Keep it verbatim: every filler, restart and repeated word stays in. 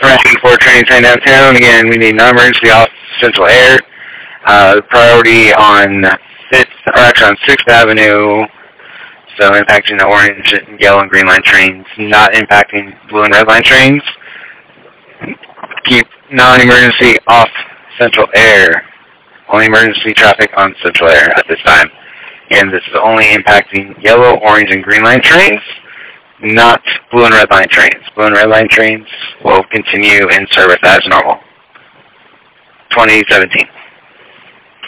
F for Training Train Downtown. Again, we need non-emergency off Central Air. Uh, priority on fifth, or actually on sixth Avenue, so impacting the orange, yellow, and green line trains, not impacting blue and red line trains. Keep non-emergency off Central Air. Only emergency traffic on Central Air at this time. And this is only impacting yellow, orange, and green line trains, not blue and red line trains. Blue and red line trains will continue in service as normal. twenty seventeen.